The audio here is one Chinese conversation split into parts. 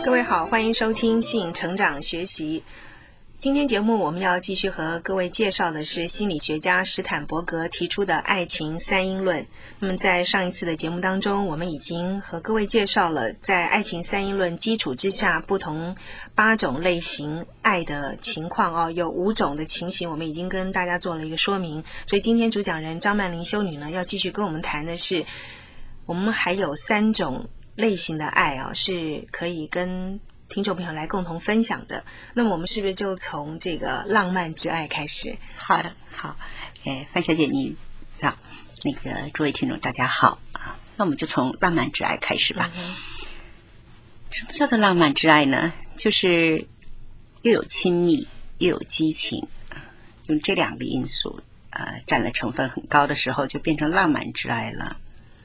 各位好，欢迎收听性成长学习。今天节目我们要继续和各位介绍的是心理学家史坦伯格提出的爱情三因论。那么在上一次的节目当中，我们已经和各位介绍了在爱情三因论基础之下不同8种类型爱的情况有5种的情形我们已经跟大家做了一个说明。所以今天主讲人张曼玲修女呢要继续跟我们谈的是，我们还有3种类型的爱是可以跟听众朋友来共同分享的。那么我们是不是就从这个浪漫之爱开始？ 好的，好，范小姐你好，诸位听众大家好啊。那我们就从浪漫之爱开始吧。什么叫做浪漫之爱呢？就是又有亲密又有激情，用这2个因素占了成分很高的时候，就变成浪漫之爱了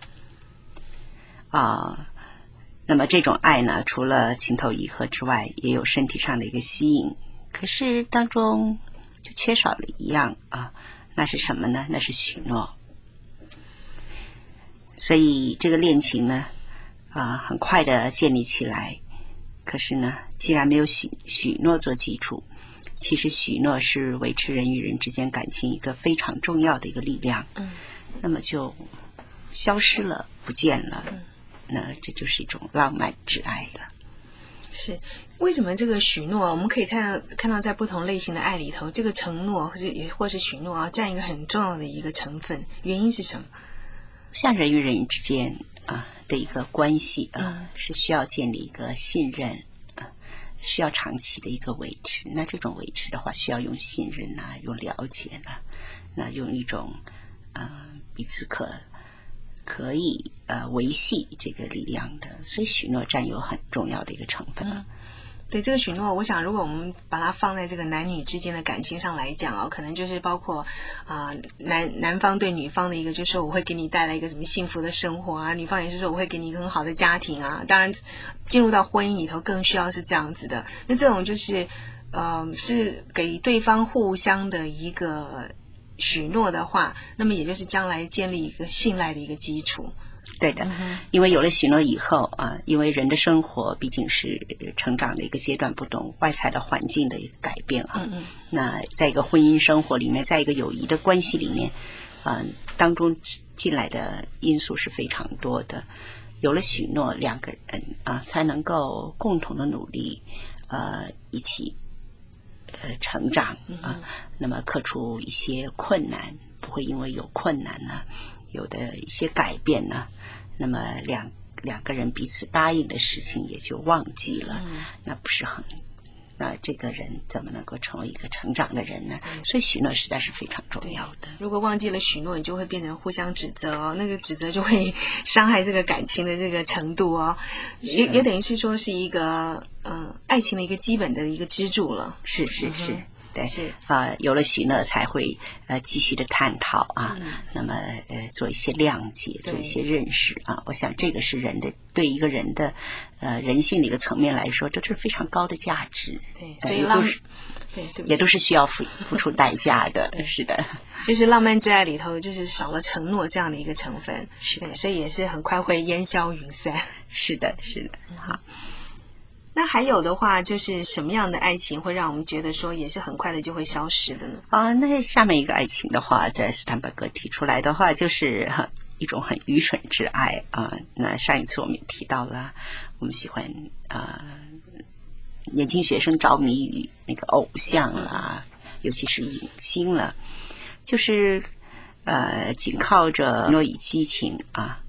那么这种爱呢，除了情投意合之外，也有身体上的一个吸引，可是当中就缺少了一样那是什么呢？那是许诺。所以这个恋情呢很快的建立起来，可是呢，既然没有许诺做基础，其实许诺是维持人与人之间感情一个非常重要的一个力量那么就消失了，不见了那这就是一种浪漫之爱了。 是，为什么这个许诺我们可以看到在不同类型的爱里头，这个承诺或是许诺占一个很重要的一个成分，原因是什么？ 像人与人之间的一个关系是需要建立一个信任需要长期的一个维持。那这种维持的话，需要用信任用了解那用一种彼此可以维系这个力量的，所以许诺占有很重要的一个成分对，这个许诺我想如果我们把它放在这个男女之间的感情上来讲可能就是包括男方对女方的一个就是说我会给你带来一个什么幸福的生活女方也是说我会给你一个很好的家庭当然进入到婚姻里头更需要是这样子的。那这种就是是给对方互相的一个许诺的话，那么也就是将来建立一个信赖的一个基础。 对的因为有了许诺以后因为人的生活毕竟是成长的一个阶段不同，外在的环境的一个改变那在一个婚姻生活里面，在一个友谊的关系里面当中进来的因素是非常多的。有了许诺，2个人才能够共同的努力一起成长那么克服一些困难，不会因为有困难有的一些改变那么两个人彼此答应的事情也就忘记了那不是那这个人怎么能够成为一个成长的人呢？所以许诺实在是非常重要的。 如果忘记了许诺，你就会变成互相指责那个指责就会伤害这个感情的这个程度也等于是说是一个爱情的一个基本的一个支柱了。 是对，是有了许诺才会继续的探讨那么做一些谅解，做一些认识我想这个是人的对一个人的人性的一个层面来说，这是非常高的价值。 对，所以也都是需要付出代价的是的， 就是浪漫之爱里头就是少了承诺这样的一个成分。 是的， 所以也是很快会烟消云散。 是的好。 那还有的话就是什么样的爱情会让我们觉得说也是很快的就会消失的呢？ 那下面一个爱情的话，在斯坦伯格提出来的话，就是一种很愚蠢之爱那上一次我们也提到了，我们喜欢年轻学生着迷于那个偶像尤其是影星了，就是仅靠着诺以激情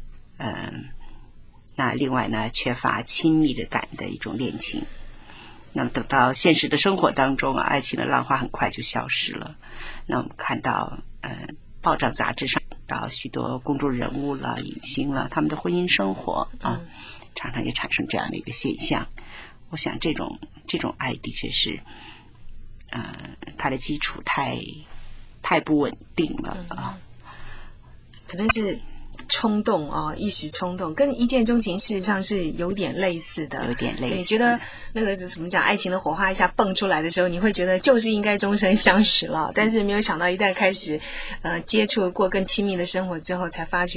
那另外呢，缺乏亲密的感的一种恋情。那么等到现实的生活当中爱情的浪花很快就消失了。那我们看到报章杂志上到许多公众人物了、影星了，他们的婚姻生活常常也产生这样的一个现象。我想这种爱的确是它的基础太不稳定了可能是冲动一时冲动，跟一见钟情事实上是有点类似的。 有点类似。 你觉得那个怎么讲，爱情的火花一下蹦出来的时候，你会觉得就是应该终身相识了，但是没有想到一旦开始接触过更亲密的生活之后，才发觉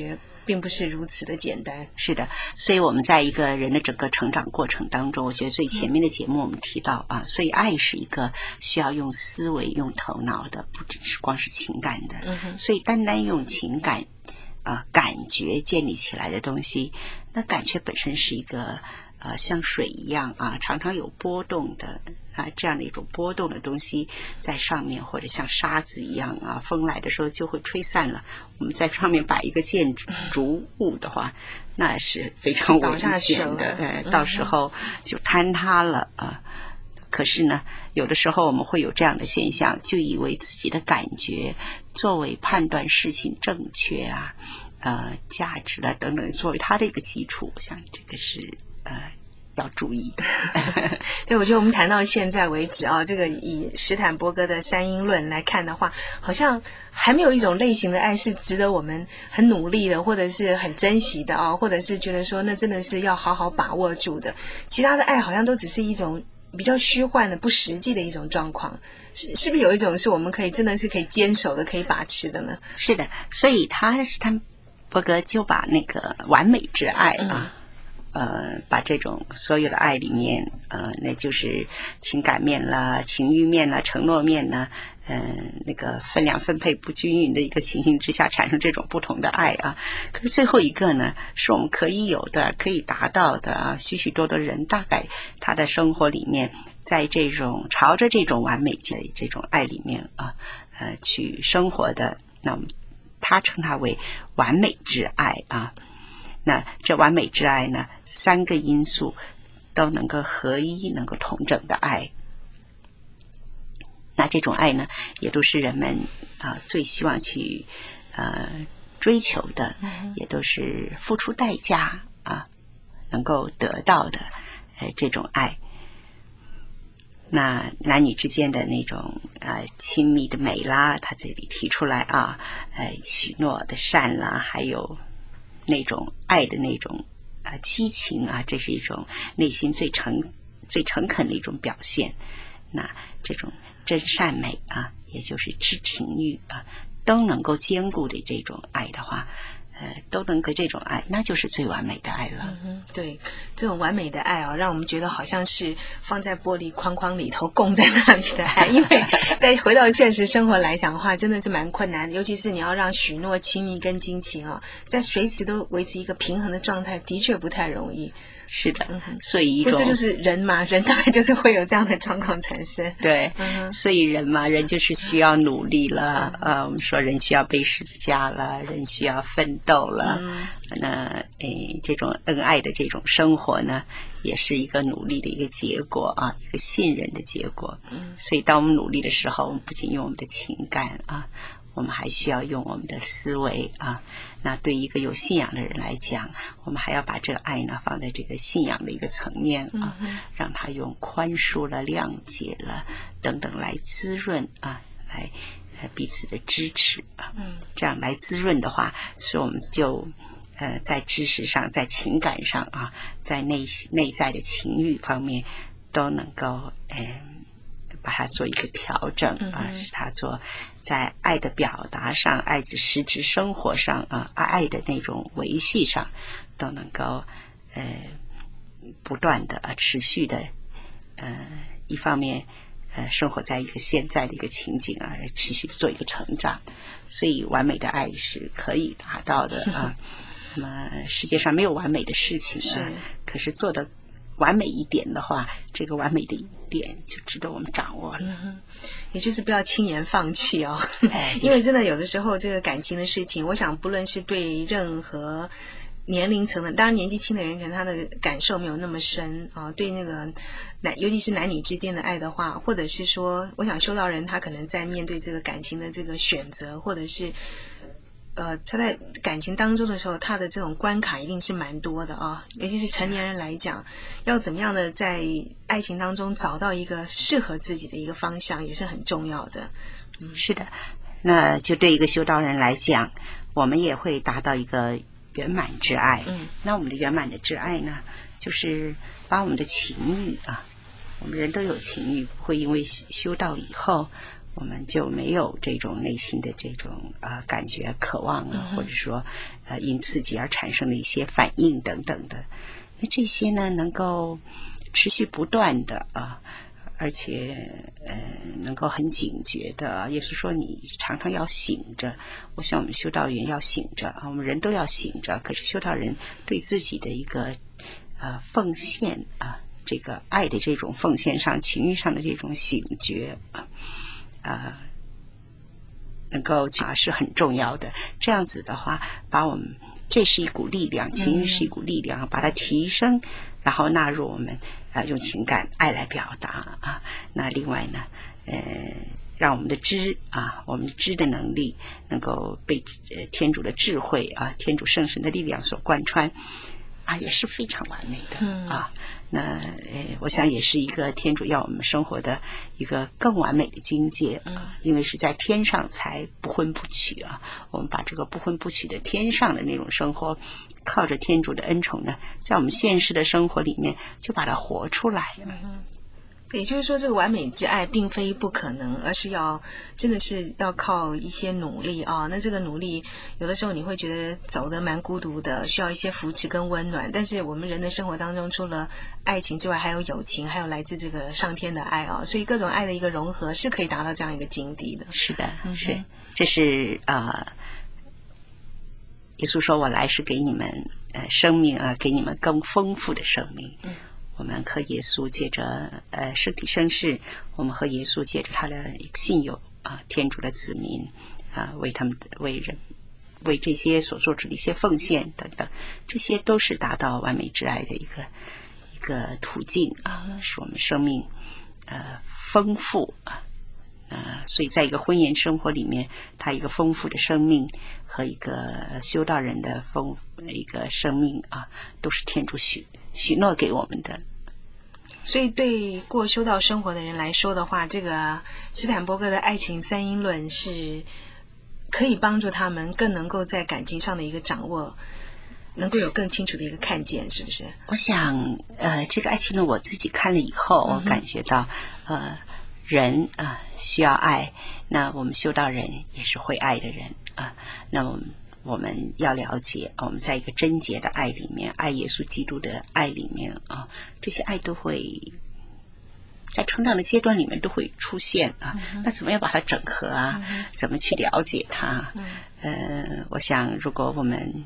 并不是如此的简单。 是的，所以我们在一个人的整个成长过程当中，我觉得最前面的节目我们提到啊，所以爱是一个需要用思维、用头脑的，不只是光是情感的。所以单单用情感感觉建立起来的东西，那感觉本身是一个像水一样常常有波动的这样的一种波动的东西在上面，或者像沙子一样风来的时候就会吹散了。我们在上面摆一个建筑物的话，那是非常危险的，到时候就坍塌了可是呢，有的时候我们会有这样的现象，就以为自己的感觉作为判断事情正确价值等等，作为它的一个基础，我想这个是要注意。 对，我觉得我们谈到现在为止这个以史坦伯格的三因论来看的话，好像还没有一种类型的爱是值得我们很努力的，或者是很珍惜的或者是觉得说那真的是要好好把握住的。其他的爱好像都只是一种比较虚幻的、不实际的一种状况。是不是有一种是我们可以真的是可以坚守的、可以把持的呢？ 是的，所以史坦伯格就把那个完美之爱把这种所有的爱里面那就是情感面了、情欲面了、承诺面呢那个分量分配不均匀的一个情形之下产生这种不同的爱可是最后一个呢，是我们可以有的、可以达到的许许多多人大概他的生活里面，在这种朝着这种完美的这种爱里面去生活的，那他称它为完美之爱那这完美之爱呢，3个因素都能够合一、能够统整的爱，那这种爱呢，也都是人们最希望去追求的，也都是付出代价能够得到的这种爱。那男女之间的那种亲密的美啦，他这里提出来许诺的善啦，还有那种爱的那种激情这是一种内心最诚恳的一种表现。那这种真善美也就是知情欲都能够兼顾的这种爱的话，都能够这种爱，那就是最完美的爱了。 对，这种完美的爱让我们觉得好像是放在玻璃框框里头供在那里的爱，因为再回到现实生活来讲的话，真的是蛮困难的，尤其是你要让许诺、亲密跟激情在随时都维持一个平衡的状态，的确不太容易。 是的，所以一种这就是人嘛，人大概就是会有这样的状况产生。 对，所以人嘛，人就是需要努力了我们说人需要背十字架了，人需要奋斗了那这种恩爱的这种生活呢，也是一个努力的一个结果一个信任的结果所以当我们努力的时候，我们不仅用我们的情感我们还需要用我们的思维那对一个有信仰的人来讲，我们还要把这个爱呢放在这个信仰的一个层面让他用宽恕了、谅解了等等来滋润来彼此的支持这样来滋润的话，所以我们就在知识上、在情感上在内在的情欲方面都能够把它做一个调整使它做在爱的表达上、爱的实质生活上爱的那种维系上都能够不断的持续的一方面生活在一个现在的一个情景持续的做一个成长，所以完美的爱是可以达到的那么世界上没有完美的事情可是做的完美一点的话，这个完美的一点就值得我们掌握了也就是不要轻言放弃因为真的有的时候这个感情的事情，我想不论是对任何年龄层的，当然年纪轻的人可能他的感受没有那么深对那个尤其是男女之间的爱的话，或者是说我想修道人他可能在面对这个感情的这个选择，或者是他在感情当中的时候，他的这种关卡一定是蛮多的尤其是成年人来讲，要怎么样的在爱情当中找到一个适合自己的一个方向，也是很重要的是的，那就对一个修道人来讲，我们也会达到一个圆满之爱那我们的圆满的之爱呢，就是把我们的情欲我们人都有情欲，不会因为修道以后我们就没有这种内心的这种感觉、渴望啊，或者说因刺激而产生的一些反应等等的。那这些呢，能够持续不断的而且能够很警觉的，也是说你常常要醒着。我想我们修道员要醒着我们人都要醒着。可是修道人对自己的一个奉献这个爱的这种奉献上、情欲上的这种醒觉能够是很重要的。这样子的话，把我们这是一股力量，情欲是一股力量，把它提升，然后纳入我们用情感爱来表达那另外呢让我们的知我们知的能力能够被天主的智慧天主圣神的力量所贯穿也是非常完美的那我想也是一个天主要我们生活的一个更完美的境界因为是在天上才不婚不娶我们把这个不婚不娶的天上的那种生活靠着天主的恩宠呢，在我们现实的生活里面就把它活出来也就是说，这个完美之爱并非不可能，而是真的是要靠一些努力那这个努力，有的时候你会觉得走得蛮孤独的，需要一些扶持跟温暖。但是我们人的生活当中，除了爱情之外，还有友情，还有来自这个上天的爱所以各种爱的一个融合，是可以达到这样一个境地的。 是的，是，这是耶稣说：“我来是给你们生命给你们更丰富的生命。”我们和耶稣借着圣体圣事，我们和耶稣借着他的信友天主的子民为他们为人为这些所做出的一些奉献等等，这些都是达到完美之爱的一个途径使我们生命丰富所以在一个婚姻生活里面，他一个丰富的生命和一个修道人的一个生命都是天主许诺给我们的。 所以对过修道生活的人来说的话，这个斯坦伯格的爱情三因论是可以帮助他们更能够在感情上的一个掌握，能够有更清楚的一个看见，是不是？ 我想这个爱情论我自己看了以后，我感觉到人需要爱，那我们修道人也是会爱的人那我们要了解我们在一个贞洁的爱里面，爱耶稣基督的爱里面这些爱都会在成长的阶段里面都会出现那怎么样把它整合怎么去了解它我想如果我们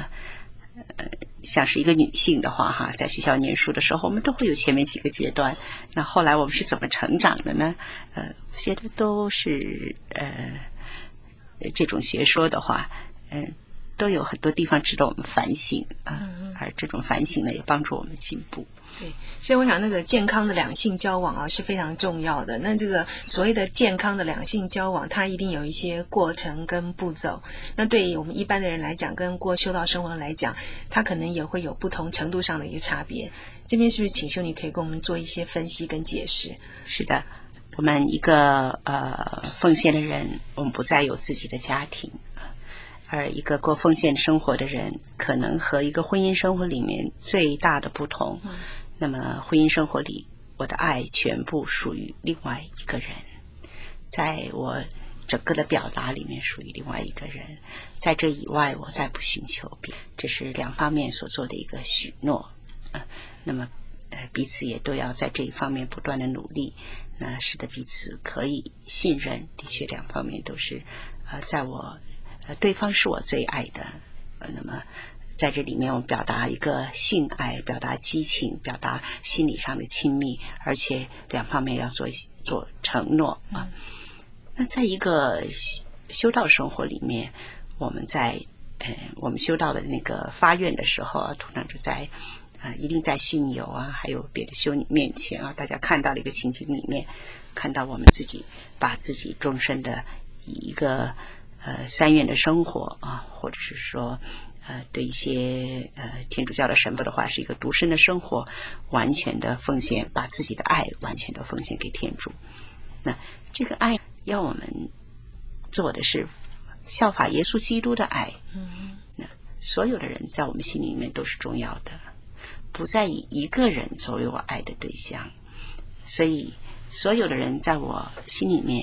像是一个女性的话在学校念书的时候，我们都会有前面几个阶段，那后来我们是怎么成长的呢？我觉得都是这种学说的话都有很多地方值得我们反省而这种反省呢也帮助我们进步。 对，所以我想那个健康的两性交往是非常重要的。那这个所谓的健康的两性交往，它一定有一些过程跟步骤。那对于我们一般的人来讲，跟过修道生活来讲，它可能也会有不同程度上的一个差别。这边是不是请修你可以跟我们做一些分析跟解释？ 是的，我们一个奉献的人，我们不再有自己的家庭。而一个过奉献生活的人，可能和一个婚姻生活里面最大的不同那么婚姻生活里，我的爱全部属于另外一个人，在我整个的表达里面属于另外一个人，在这以外我再不寻求别，这是两方面所做的一个许诺那么彼此也都要在这一方面不断的努力，那使得彼此可以信任。的确两方面都是在我对方是我最爱的那么在这里面我们表达一个性爱，表达激情，表达心理上的亲密，而且两方面要做承诺那在一个修道生活里面，我们在我们修道的那个发愿的时候通常就在一定在信友还有别的修女面前大家看到了一个情景里面，看到我们自己把自己终身的一个三愿的生活或者是说对一些天主教的神父的话是一个独身的生活，完全的奉献，把自己的爱完全的奉献给天主。那这个爱要我们做的是效法耶稣基督的爱那所有的人在我们心里面都是重要的，不再以一个人作为我爱的对象，所以所有的人在我心里面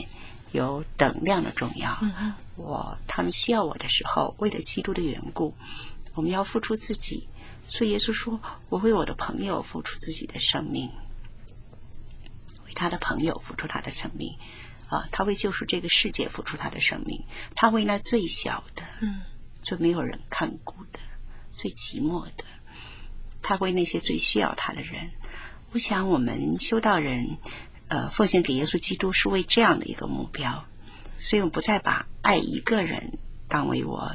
有等量的重要。他们需要我的时候，为了基督的缘故，我们要付出自己。所以耶稣说，我为我的朋友付出自己的生命，为他的朋友付出他的生命他为救赎这个世界付出他的生命，他为那最小的最没有人看顾的最寂寞的，他为那些最需要他的人。我想我们修道人奉献给耶稣基督是为这样的一个目标，所以我们不再把爱一个人当为我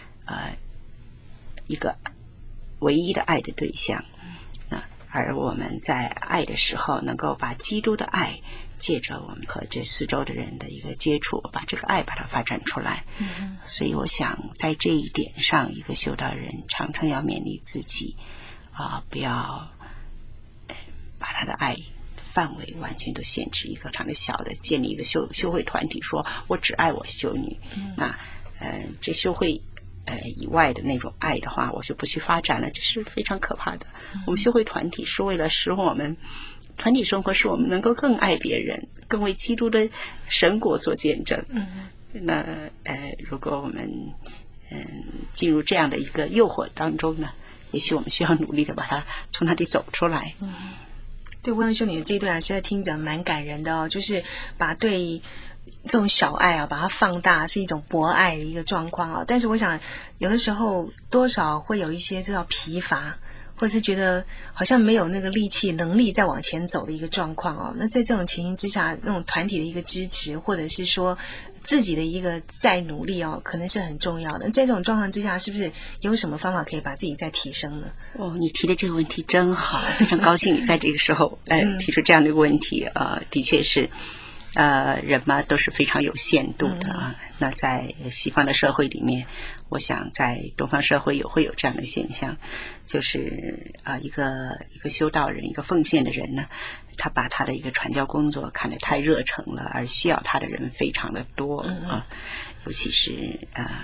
一个唯一的爱的对象，而我们在爱的时候能够把基督的爱借着我们和这四周的人的一个接触，把这个爱把它发展出来。所以我想在这一点上，一个修道人常常要勉励自己不要把他的爱范围完全都限制一个非常的小的，建立一个修会团体，说我只爱我修女。这修会以外的那种爱的话，我就不去发展了，这是非常可怕的。我们修会团体是为了使我们团体生活，使我们能够更爱别人，更为基督的神国做见证。那如果我们进入这样的一个诱惑当中呢，也许我们需要努力的把它从那里走出来。 对，我想说你的这段实在听着蛮感人的就是把对这种小爱把它放大，是一种博爱的一个状况但是我想有的时候多少会有一些这种疲乏，或者是觉得好像没有那个力气能力再往前走的一个状况那在这种情形之下，那种团体的一个支持，或者是说自己的一个再努力可能是很重要的。在这种状况之下，是不是有什么方法可以把自己再提升呢？ 你提的这个问题真好，非常高兴你在这个时候提出这样的一个问题的确是人嘛都是非常有限度的那在西方的社会里面，我想在东方社会也会有这样的现象，就是一个修道人，一个奉献的人呢，他把他的一个传教工作看得太热诚了，而需要他的人非常的多尤其是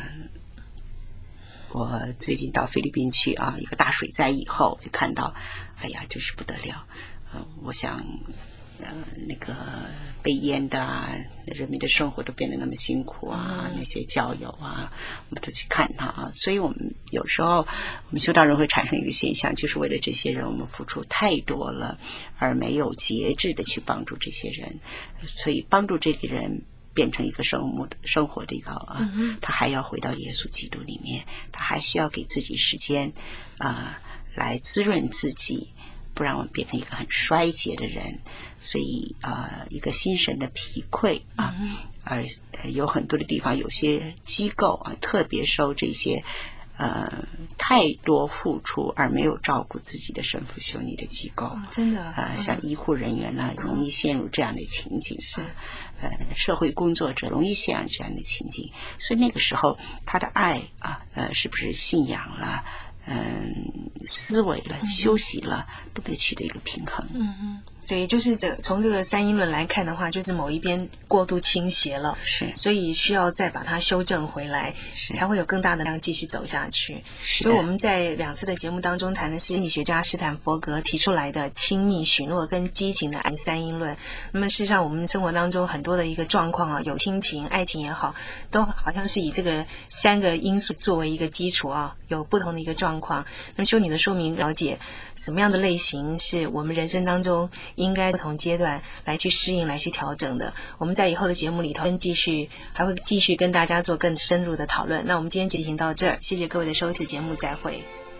我最近到菲律宾去一个大水灾以后，就看到哎呀真是不得了我想那个被淹的人民的生活都变得那么辛苦那些教友我们都去看他所以我们有时候我们修道人会产生一个现象，就是为了这些人我们付出太多了，而没有节制的去帮助这些人，所以帮助这个人变成一个生活的一个他还要回到耶稣基督里面，他还需要给自己时间来滋润自己，不然我们变成一个很衰竭的人。所以一个心神的疲惫而有很多的地方有些机构特别受这些太多付出而没有照顾自己的神父修女的机构真的像医护人员呢容易陷入这样的情景是社会工作者容易陷入这样的情景，所以那个时候他的爱是不是信仰了思维了休息了都得取得一个平衡对，就是从这个三因论来看的话，就是某一边过度倾斜了， 是， 所以需要再把它修正回来，才会有更大的量继续走下去。所以我们在2次的节目当中谈的是心理学家史坦伯格提出来的亲密、许诺跟激情的爱三因论。那么事实上，我们生活当中很多的一个状况有亲情、爱情也好，都好像是以这个3个因素作为一个基础有不同的一个状况。那么修女的说明了解什么样的类型是我们人生当中应该不同阶段来去适应来去调整的，我们在以后的节目里头还会继续跟大家做更深入的讨论。那我们今天进行到这儿，谢谢各位的收听，节目再会。